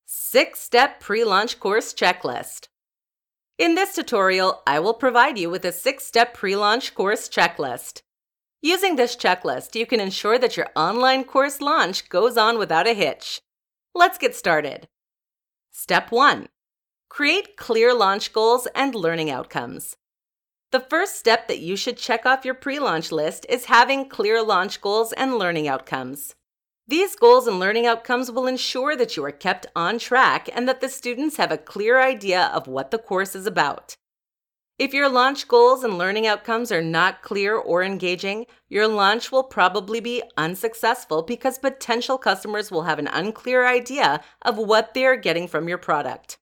6-Step Pre-Launch Course Checklist. In this tutorial, I will provide you with a 6-step pre-launch course checklist. Using this checklist, you can ensure that your online course launch goes on without a hitch. Let's get started. Step 1. Create clear launch goals and learning outcomes. The first step that you should check off your pre-launch list is having clear launch goals and learning outcomes. These goals and learning outcomes will ensure that you are kept on track and that the students have a clear idea of what the course is about. If your launch goals and learning outcomes are not clear or engaging, your launch will probably be unsuccessful because potential customers will have an unclear idea of what they are getting from your product.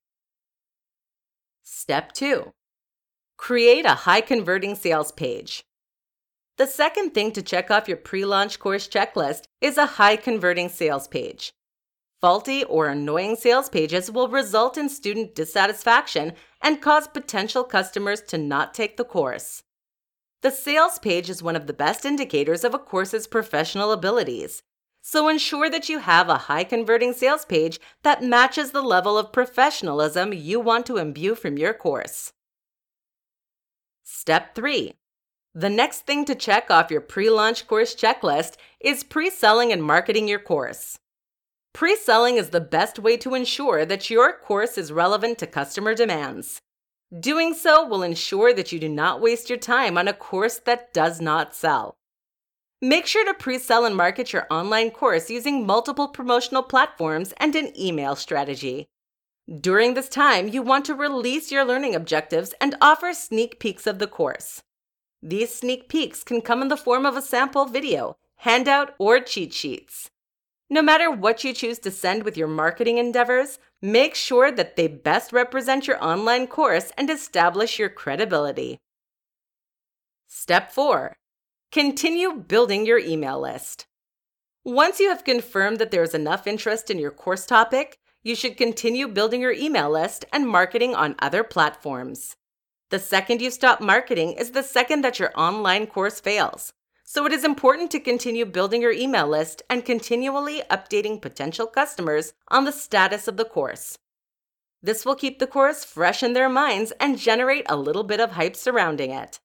Step 2. Create a high-converting sales page. The second thing to check off your pre-launch course checklist is a high-converting sales page. Faulty or annoying sales pages will result in student dissatisfaction and cause potential customers to not take the course. The sales page is one of the best indicators of a course's professional abilities, so ensure that you have a high-converting sales page that matches the level of professionalism you want to imbue from your course. Step 3. The next thing to check off your pre-launch course checklist is pre-selling and marketing your course. Pre-selling is the best way to ensure that your course is relevant to customer demands. Doing so will ensure that you do not waste your time on a course that does not sell. Make sure to pre-sell and market your online course using multiple promotional platforms and an email strategy. During this time, you want to release your learning objectives and offer sneak peeks of the course. These sneak peeks can come in the form of a sample video, handout, or cheat sheets. No matter what you choose to send with your marketing endeavors, make sure that they best represent your online course and establish your credibility. Step 4. Continue building your email list. Once you have confirmed that there is enough interest in your course topic, you should continue building your email list and marketing on other platforms. The second you stop marketing is the second that your online course fails. So it is important to continue building your email list and continually updating potential customers on the status of the course. This will keep the course fresh in their minds and generate a little bit of hype surrounding it.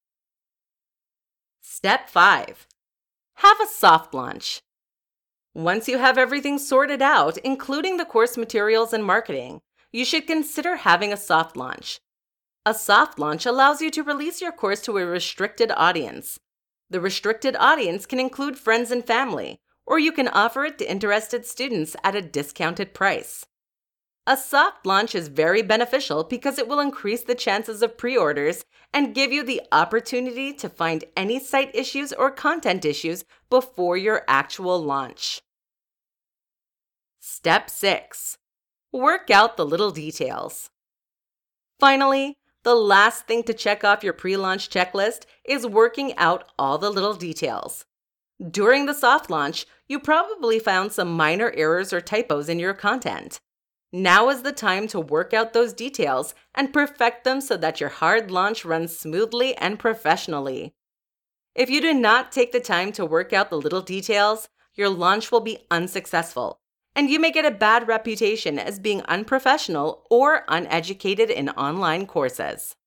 Step 5. Have a soft launch. Once you have everything sorted out, including the course materials and marketing, you should consider having a soft launch. A soft launch allows you to release your course to a restricted audience. The restricted audience can include friends and family, or you can offer it to interested students at a discounted price. A soft launch is very beneficial because it will increase the chances of pre-orders and give you the opportunity to find any site issues or content issues before your actual launch. Step 6. Work out the little details. Finally, the last thing to check off your pre-launch checklist is working out all the little details. During the soft launch, you probably found some minor errors or typos in your content. Now is the time to work out those details and perfect them so that your hard launch runs smoothly and professionally. If you do not take the time to work out the little details, your launch will be unsuccessful, and you may get a bad reputation as being unprofessional or uneducated in online courses.